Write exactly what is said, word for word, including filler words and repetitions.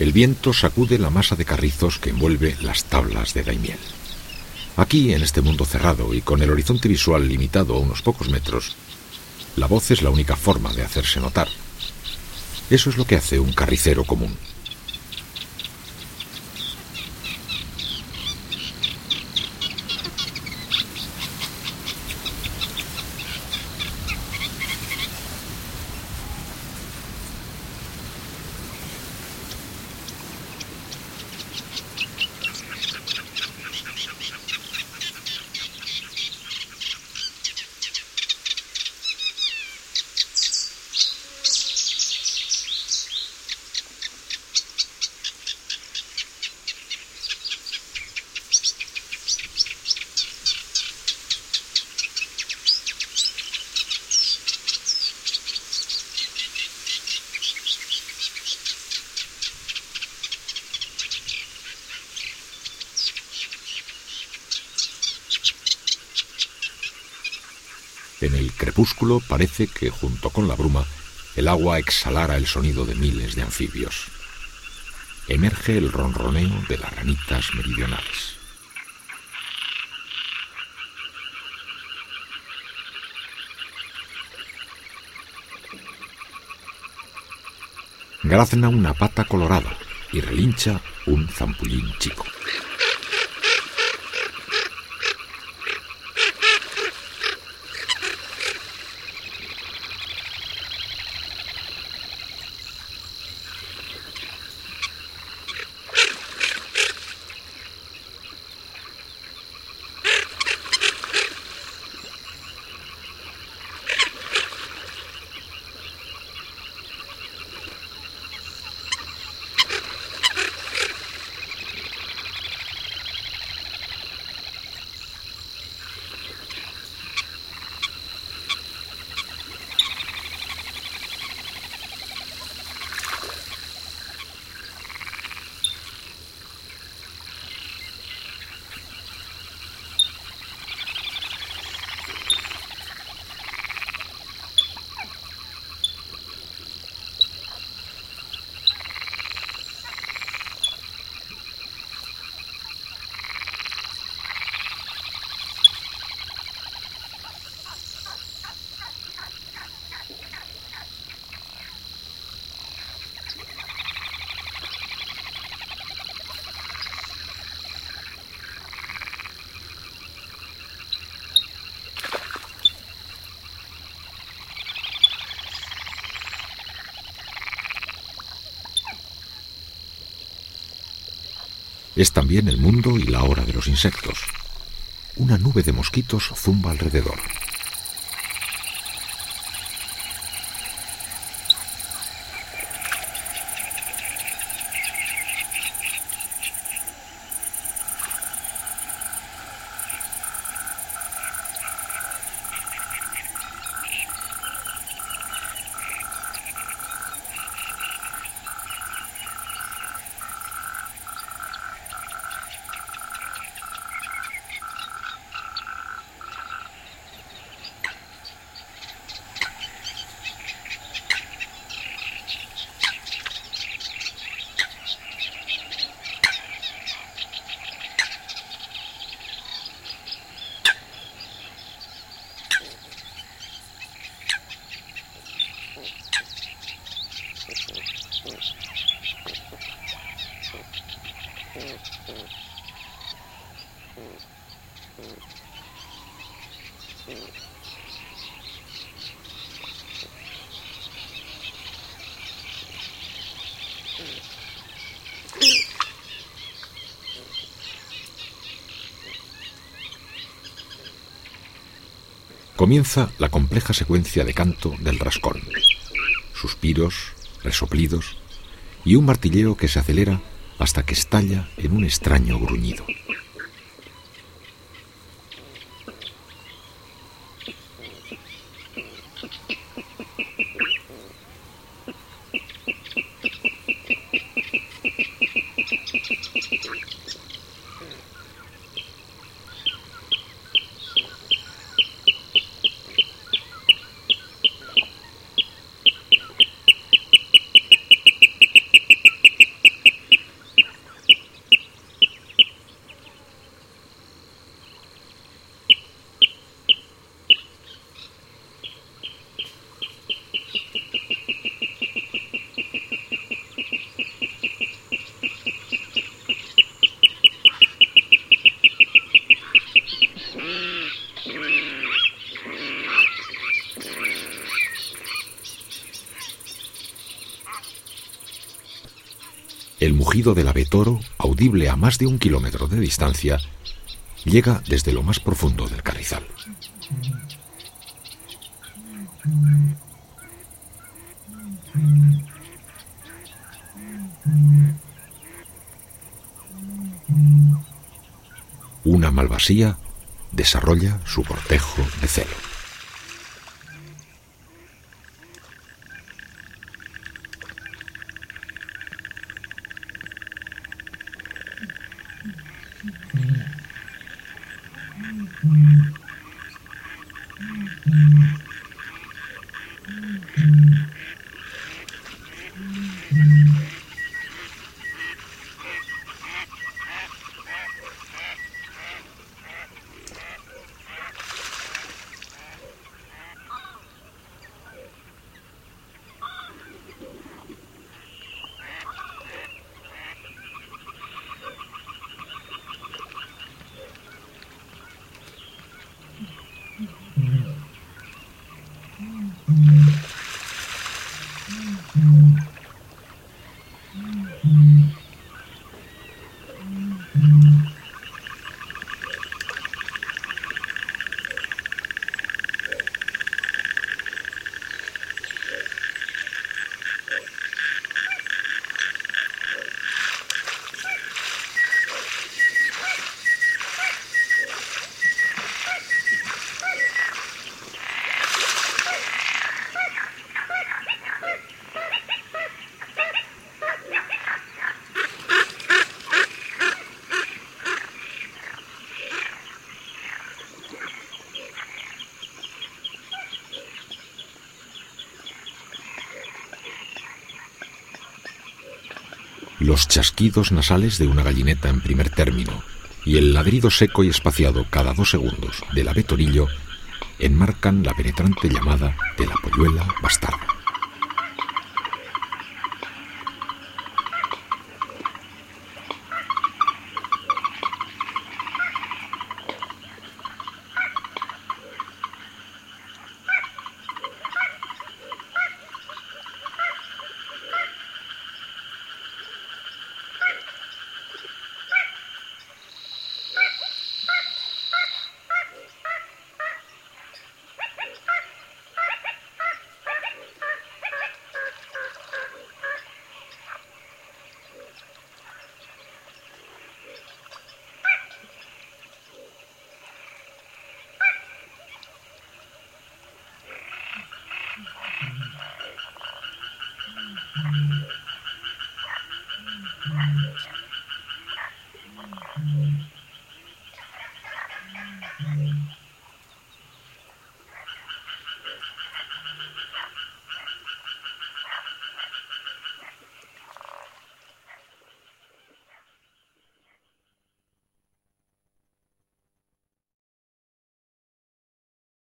El viento sacude la masa de carrizos que envuelve las tablas de Daimiel. Aquí, en este mundo cerrado y con el horizonte visual limitado a unos pocos metros, la voz es la única forma de hacerse notar. Eso es lo que hace un carricero común. En el crepúsculo parece que, junto con la bruma, el agua exhalara el sonido de miles de anfibios. Emerge el ronroneo de las ranitas meridionales. Grazna una pata colorada y relincha un zampullín chico. Es también el mundo y la hora de los insectos. Una nube de mosquitos zumba alrededor. Comienza la compleja secuencia de canto del rascón. Suspiros, resoplidos y un martilleo que se acelera hasta que estalla en un extraño gruñido. mugido del ave toro, audible a más de un kilómetro de distancia, llega desde lo más profundo del carrizal. Una malvasía desarrolla su cortejo de celo. Los chasquidos nasales de una gallineta en primer término y el ladrido seco y espaciado cada dos segundos del ave torillo enmarcan la penetrante llamada de la polluela bastarda.